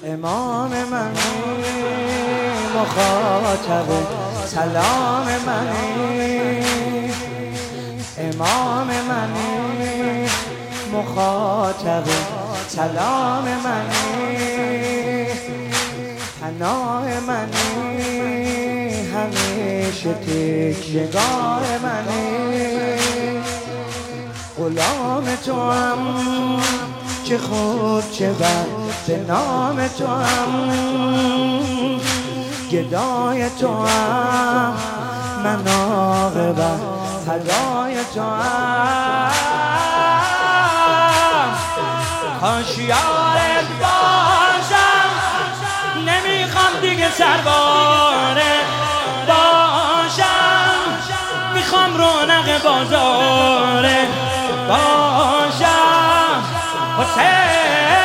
امام منی مخاطب سلام منی، امام منی مخاطب سلام منی، پناه منی همیشه تکیهگاه منی، غلام تو هم چه خوب چه بد به نام تو هم، گدای تو هم من عاقبت فدای تو هم. کاش یارت باشم، نمیخوام دیگه سرباره باشم، میخوام رونق بازاره باشم. حسین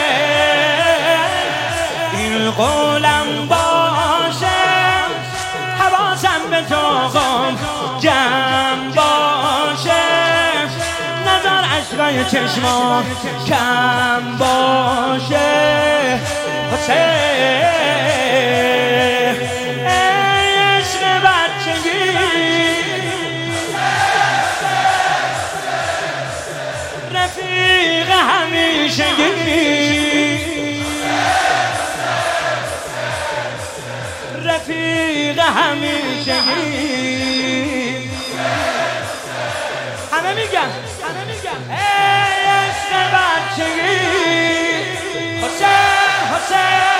این قولم باشه، حواسم به توقم جمع باشه، نظر عشقای چشمان کم باشه. حسین عشق بچگی رفیق همیشگی، رفیق همیشگی. همه میگن ای عشق بچگی. حسین حسین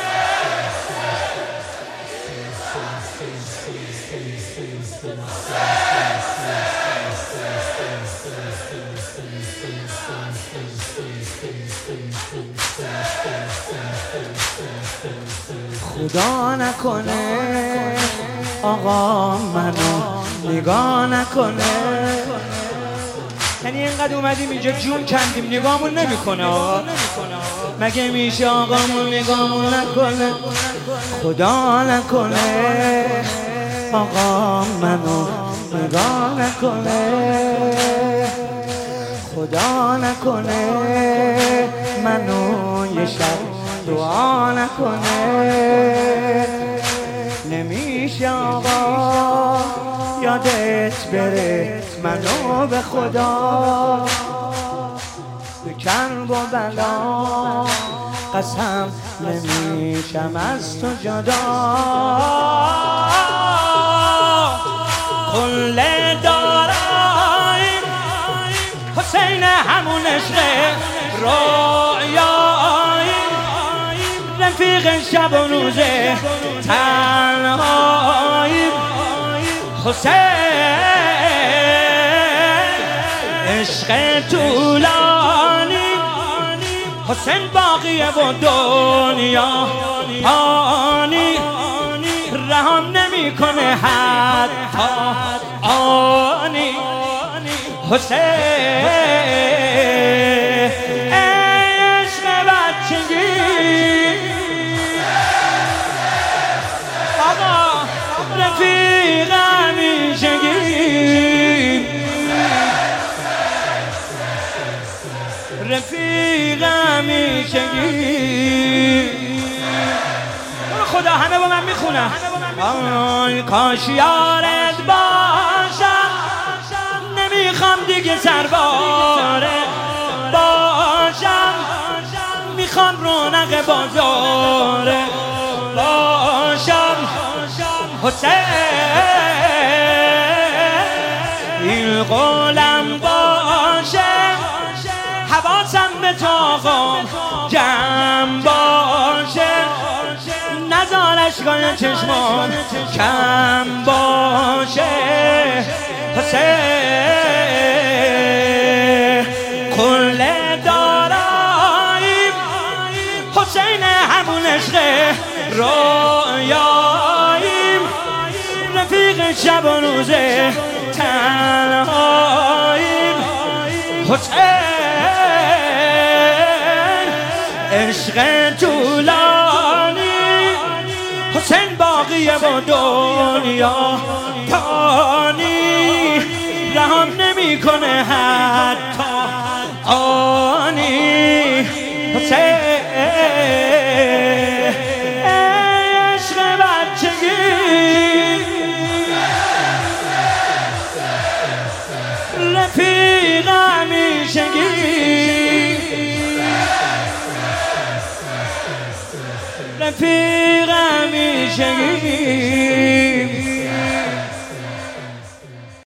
خدا نکنه آقا منو نگاه نکنه، یعنی اینقدر اومدیم اینجا جون کندیم نگاهمون نمیکنه آقا، مگه میشه آقامون نگاهمون نکنه؟ خدا نکنه آقا منو نگاه نکنه، خدا نکنه منو یه شب دعا نکنه. نمیشه آقا یادت بره منو به خدا، به کرب و بلا قسم نمیشم از تو جدا. کل داراییم حسین همون عشق رویاییم، رفیق شب و روز تنهاییم. حسین عشق طولانی، حسین باقیه و دنیا پانی، رهام نمیکنه حتی آنی. حسین عشق بچگی آقا، رفیق همیشگی، رفیق همیشگی. خدا همه با من میخونم. کاش یارت باشم، نمیخوام دیگه سرباره باشم، میخوام رونق بازاره باشم. حسین این قولم باشه، حواسم به طاقم جمع باشه، نزار عشقای چشمان کم باشه. حسین کل داراییم، حسین همون عشق رویاییم، رفیق شب و روز تنهاییم. حسین عشق طولانی، حسین باقیه و دنیا پانی، رهام نمیکنه حتی آنی. حسین رفیق همیشگی